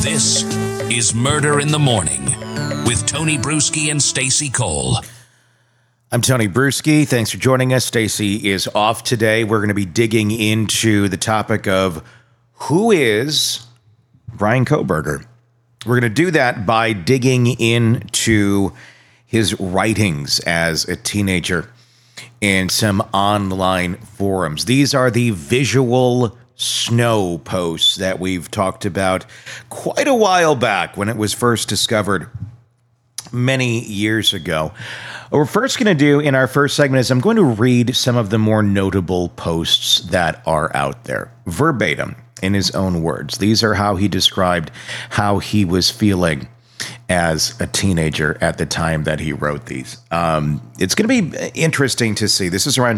This is Murder in the Morning with Tony Bruschi and Stacey Cole. I'm Tony Bruschi. Thanks for joining us. Stacey is off today. We're going to be digging into the topic of who is Bryan Kohberger. We're going to do that by digging into his writings as a teenager in some online forums. These are the visual snow posts that we've talked about quite a while back when it was first discovered many years ago. What we're first going to do in our first segment is I'm going to read some of the more notable posts that are out there, verbatim, in his own words. These are how he described how he was feeling as a teenager at the time that he wrote these. It's going to be interesting to see. This is around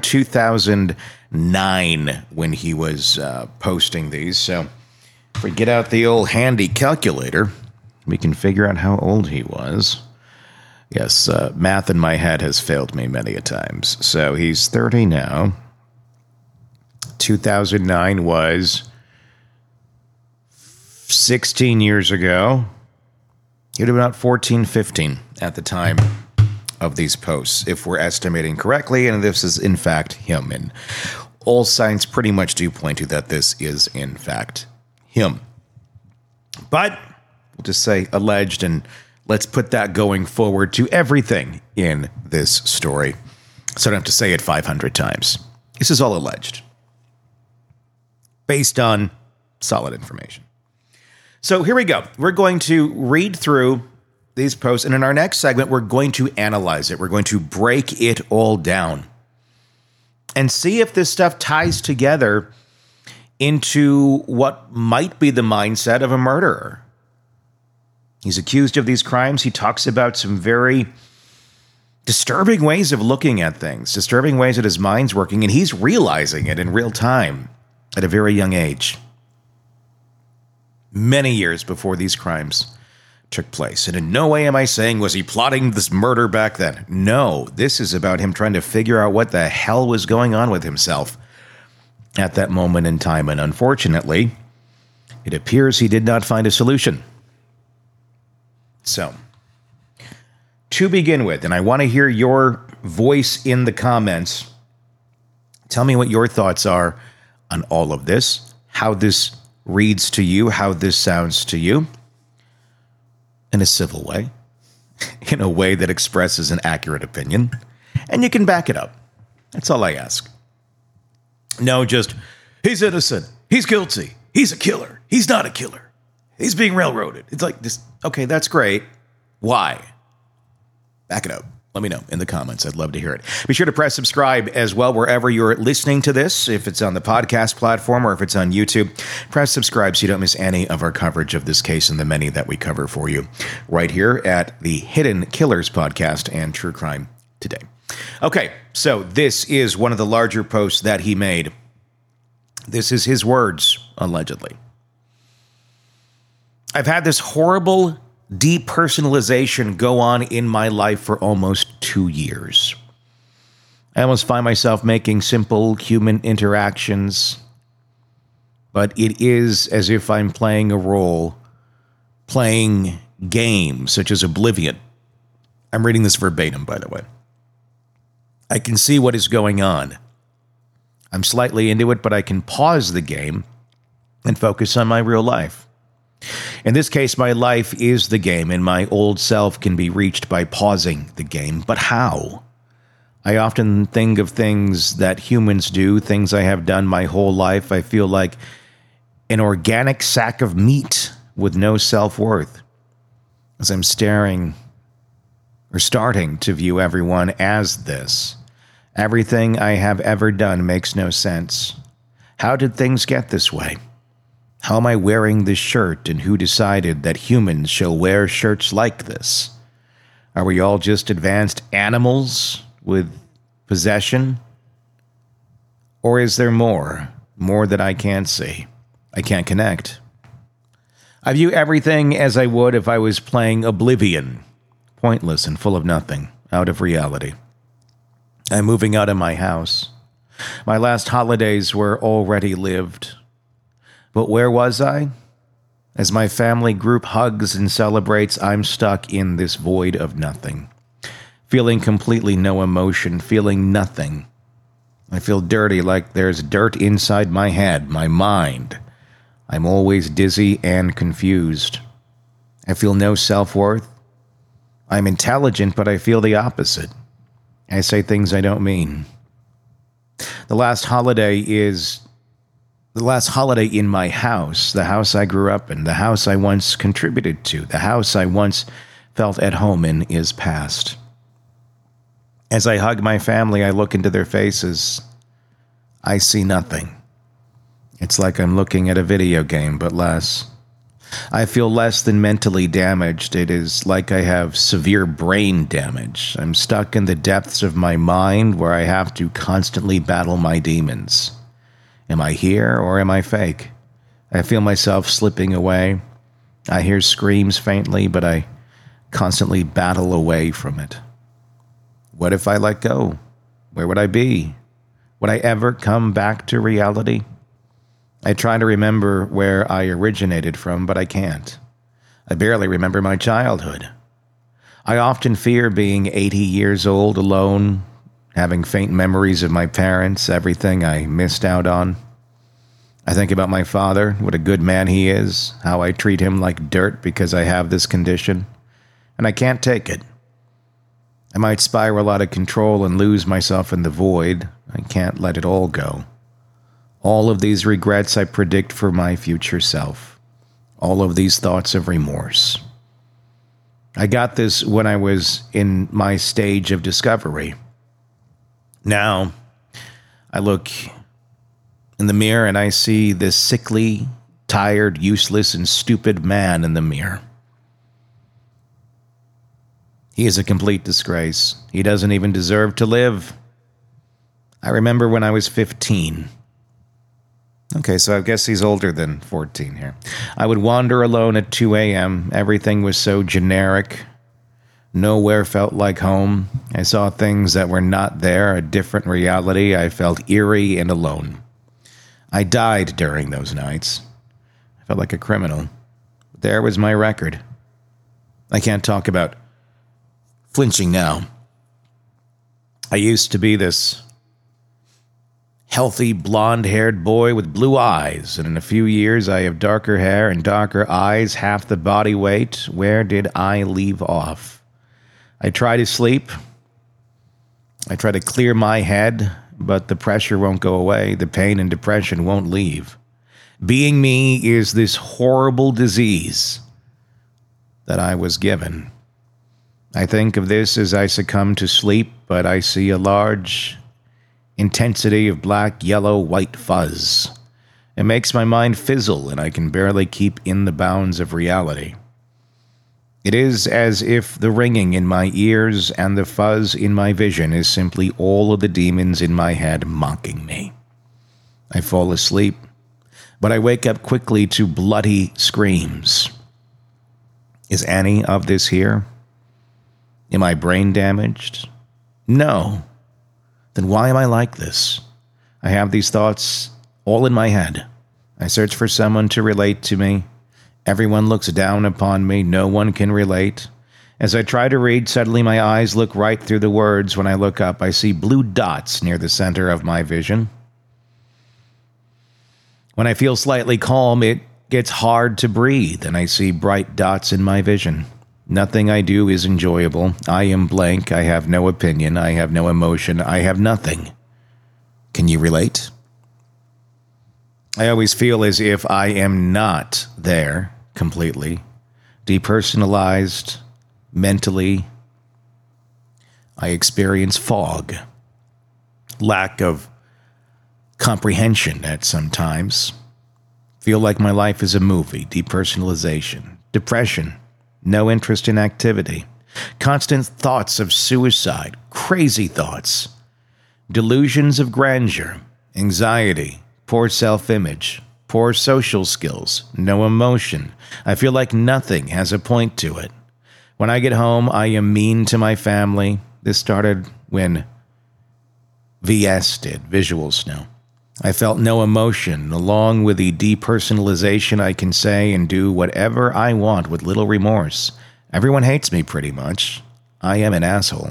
2009 when he was posting these. So if we get out the old handy calculator, we can figure out how old he was. Yes, math in my head has failed me many a times. So he's 30 now. 2009 was 16 years ago. He would have been about 14, 15 at the time of these posts, if we're estimating correctly, and this is, in fact, him. And all signs pretty much do point to that this is, in fact, him. But we'll just say alleged, and let's put that going forward to everything in this story, so I don't have to say it 500 times. This is all alleged, based on solid information. So here we go. We're going to read through these posts, and in our next segment, we're going to analyze it. We're going to break it all down and see if this stuff ties together into what might be the mindset of a murderer. He's accused of these crimes. He talks about some very disturbing ways of looking at things, disturbing ways that his mind's working, and he's realizing it in real time at a very young age. Many years before these crimes took place. And in no way am I saying, was he plotting this murder back then? No, this is about him trying to figure out what the hell was going on with himself at that moment in time. And unfortunately, it appears he did not find a solution. So, to begin with, and I want to hear your voice in the comments. Tell me what your thoughts are on all of this, how this reads to you, how this sounds to you, in a civil way, in a way that expresses an accurate opinion, and you can back it up. That's all I ask. No, just, he's innocent, he's guilty, he's a killer, he's not a killer, he's being railroaded. It's like, this. Okay, that's great. Why? Back it up. Let me know in the comments. I'd love to hear it. Be sure to press subscribe as well wherever you're listening to this. If it's on the podcast platform or if it's on YouTube, press subscribe so you don't miss any of our coverage of this case and the many that we cover for you right here at the Hidden Killers Podcast and True Crime Today. Okay, so this is one of the larger posts that he made. This is his words, allegedly. I've had this horrible depersonalization go on in my life for almost 2 years. I almost find myself making simple human interactions, but it is as if I'm playing a role, playing games such as Oblivion. I'm reading this verbatim, by the way. I can see what is going on. I'm slightly into it, but I can pause the game and focus on my real life. In this case, my life is the game, and my old self can be reached by pausing the game. But how? I often think of things that humans do, things I have done my whole life. I feel like an organic sack of meat with no self-worth, as I'm starting to view everyone as this. Everything I have ever done makes no sense. How did things get this way? How am I wearing this shirt, and who decided that humans shall wear shirts like this? Are we all just advanced animals with possession? Or is there more that I can't see? I can't connect. I view everything as I would if I was playing Oblivion, pointless and full of nothing, out of reality. I'm moving out of my house. My last holidays were already lived. But where was I? As my family group hugs and celebrates, I'm stuck in this void of nothing. Feeling completely no emotion, feeling nothing. I feel dirty, like there's dirt inside my head, my mind. I'm always dizzy and confused. I feel no self-worth. I'm intelligent, but I feel the opposite. I say things I don't mean. The last holiday in my house, the house I grew up in, the house I once contributed to, the house I once felt at home in, is past. As I hug my family, I look into their faces. I see nothing. It's like I'm looking at a video game, but less. I feel less than mentally damaged. It is like I have severe brain damage. I'm stuck in the depths of my mind where I have to constantly battle my demons. Am I here or am I fake? I feel myself slipping away. I hear screams faintly, but I constantly battle away from it. What if I let go? Where would I be? Would I ever come back to reality? I try to remember where I originated from, but I can't. I barely remember my childhood. I often fear being 80 years old alone, having faint memories of my parents, everything I missed out on. I think about my father, what a good man he is, how I treat him like dirt because I have this condition, and I can't take it. I might spiral out of control and lose myself in the void. I can't let it all go. All of these regrets I predict for my future self. All of these thoughts of remorse. I got this when I was in my stage of discovery. Now, I look in the mirror and I see this sickly, tired, useless, and stupid man in the mirror. He is a complete disgrace. He doesn't even deserve to live. I remember when I was 15. Okay, so I guess he's older than 14 here. I would wander alone at 2 a.m. Everything was so generic. Nowhere felt like home. I saw things that were not there, a different reality. I felt eerie and alone. I died during those nights. I felt like a criminal. There was my record. I can't talk about flinching now. I used to be this healthy, blonde-haired boy with blue eyes, and in a few years I have darker hair and darker eyes, half the body weight. Where did I leave off? I try to sleep. I try to clear my head, but the pressure won't go away. The pain and depression won't leave. Being me is this horrible disease that I was given. I think of this as I succumb to sleep, but I see a large intensity of black, yellow, white fuzz. It makes my mind fizzle, and I can barely keep in the bounds of reality. It is as if the ringing in my ears and the fuzz in my vision is simply all of the demons in my head mocking me. I fall asleep, but I wake up quickly to bloody screams. Is any of this here? Am I brain damaged? No. Then why am I like this? I have these thoughts all in my head. I search for someone to relate to me. Everyone looks down upon me. No one can relate. As I try to read, suddenly my eyes look right through the words. When I look up, I see blue dots near the center of my vision. When I feel slightly calm, it gets hard to breathe, and I see bright dots in my vision. Nothing I do is enjoyable. I am blank. I have no opinion. I have no emotion. I have nothing. Can you relate? I always feel as if I am not there completely. Depersonalized, mentally. I experience fog. Lack of comprehension at some times. Feel like my life is a movie. Depersonalization. Depression. No interest in activity. Constant thoughts of suicide. Crazy thoughts. Delusions of grandeur. Anxiety. Poor self-image. Poor social skills. No emotion. I feel like nothing has a point to it. When I get home, I am mean to my family. This started when VS did, Visual Snow. I felt no emotion. Along with the depersonalization, I can say and do whatever I want with little remorse. Everyone hates me pretty much. I am an asshole.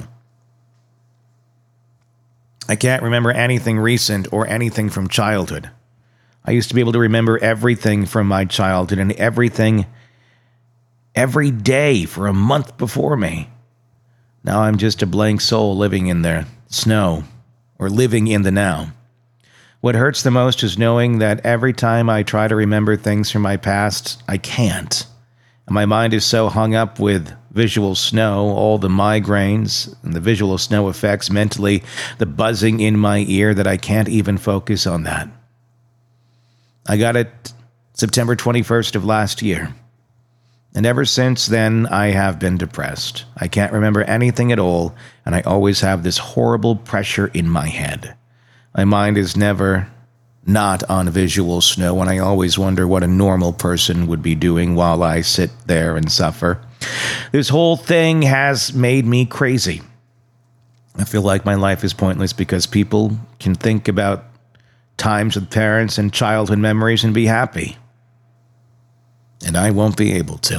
I can't remember anything recent or anything from childhood. I used to be able to remember everything from my childhood and everything every day for a month before me. Now I'm just a blank soul living in the snow or living in the now. What hurts the most is knowing that every time I try to remember things from my past, I can't. And my mind is so hung up with visual snow, all the migraines and the visual snow effects mentally, the buzzing in my ear that I can't even focus on that. I got it September 21st of last year. And ever since then, I have been depressed. I can't remember anything at all, and I always have this horrible pressure in my head. My mind is never not on visual snow, and I always wonder what a normal person would be doing while I sit there and suffer. This whole thing has made me crazy. I feel like my life is pointless because people can think about times with parents and childhood memories and be happy. And I won't be able to.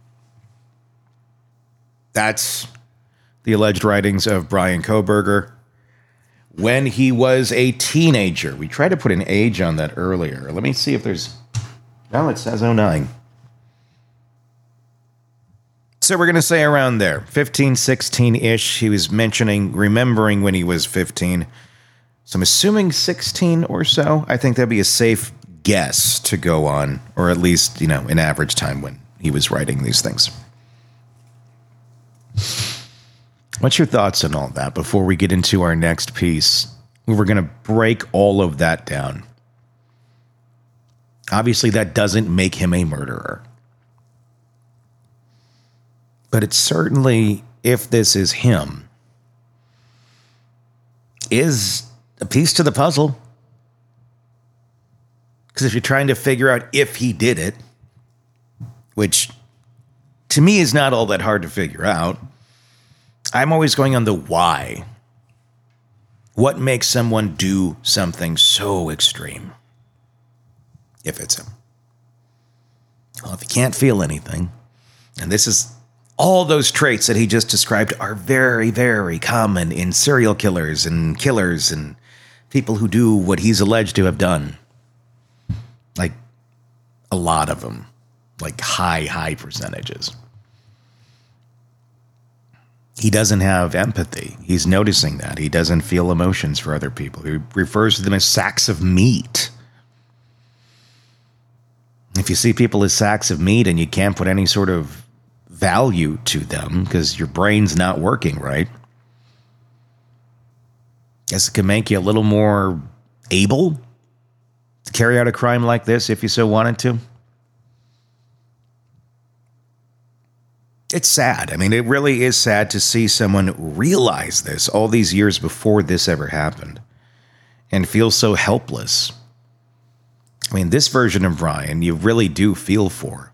That's the alleged writings of Bryan Kohberger when he was a teenager. We tried to put an age on that earlier. Let me see if there's... No, it says 09. So we're going to say around there. 15, 16-ish. He was remembering when he was 15. So I'm assuming 16 or so. I think that'd be a safe guess to go on, or at least, an average time when he was writing these things. What's your thoughts on all that before we get into our next piece? We're going to break all of that down. Obviously, that doesn't make him a murderer. But it certainly, if this is him, is a piece to the puzzle. Because if you're trying to figure out if he did it, which to me is not all that hard to figure out, I'm always going on the why. What makes someone do something so extreme? If it's him. Well, if he can't feel anything, and this is all those traits that he just described are very, very common in serial killers and people who do what he's alleged to have done. Like, a lot of them. Like, high percentages. He doesn't have empathy. He's noticing that. He doesn't feel emotions for other people. He refers to them as sacks of meat. If you see people as sacks of meat and you can't put any sort of value to them because your brain's not working right, guess it can make you a little more able to carry out a crime like this if you so wanted to. It's sad. I mean, it really is sad to see someone realize this all these years before this ever happened and feel so helpless. I mean, this version of Bryan, you really do feel for.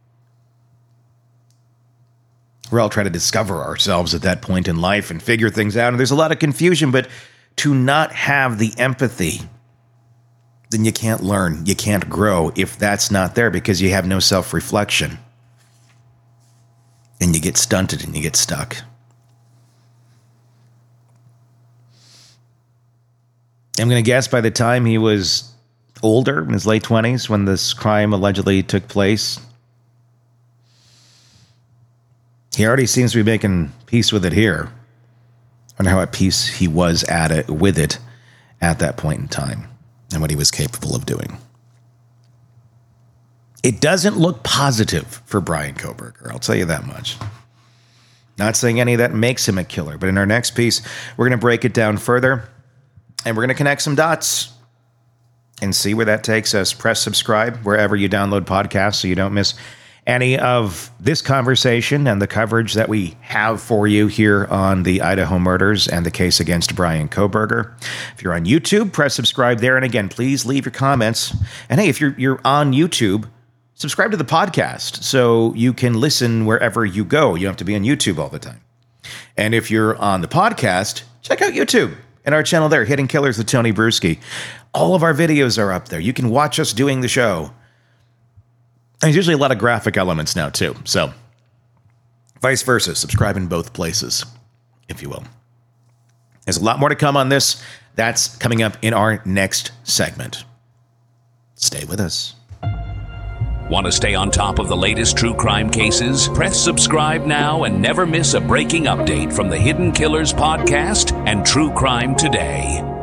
We're all trying to discover ourselves at that point in life and figure things out. And there's a lot of confusion, but to not have the empathy, then you can't learn, you can't grow if that's not there because you have no self-reflection. And you get stunted and you get stuck. I'm going to guess by the time he was older, in his late 20s, when this crime allegedly took place, he already seems to be making peace with it here. I wonder how at peace he was with it at that point in time and what he was capable of doing. It doesn't look positive for Bryan Kohberger, I'll tell you that much. Not saying any of that makes him a killer, but in our next piece, we're going to break it down further, and we're going to connect some dots and see where that takes us. Press subscribe wherever you download podcasts so you don't miss any of this conversation and the coverage that we have for you here on the Idaho murders and the case against Bryan Kohberger. If you're on YouTube, press subscribe there. And again, please leave your comments. And hey, if you're on YouTube, subscribe to the podcast so you can listen wherever you go. You don't have to be on YouTube all the time. And if you're on the podcast, check out YouTube. And our channel there, Hidden Killers with Tony Bruschi. All of our videos are up there. You can watch us doing the show. And there's usually a lot of graphic elements now, too. So, vice versa. Subscribe in both places, if you will. There's a lot more to come on this. That's coming up in our next segment. Stay with us. Want to stay on top of the latest true crime cases? Press subscribe now and never miss a breaking update from the Hidden Killers podcast and True Crime Today.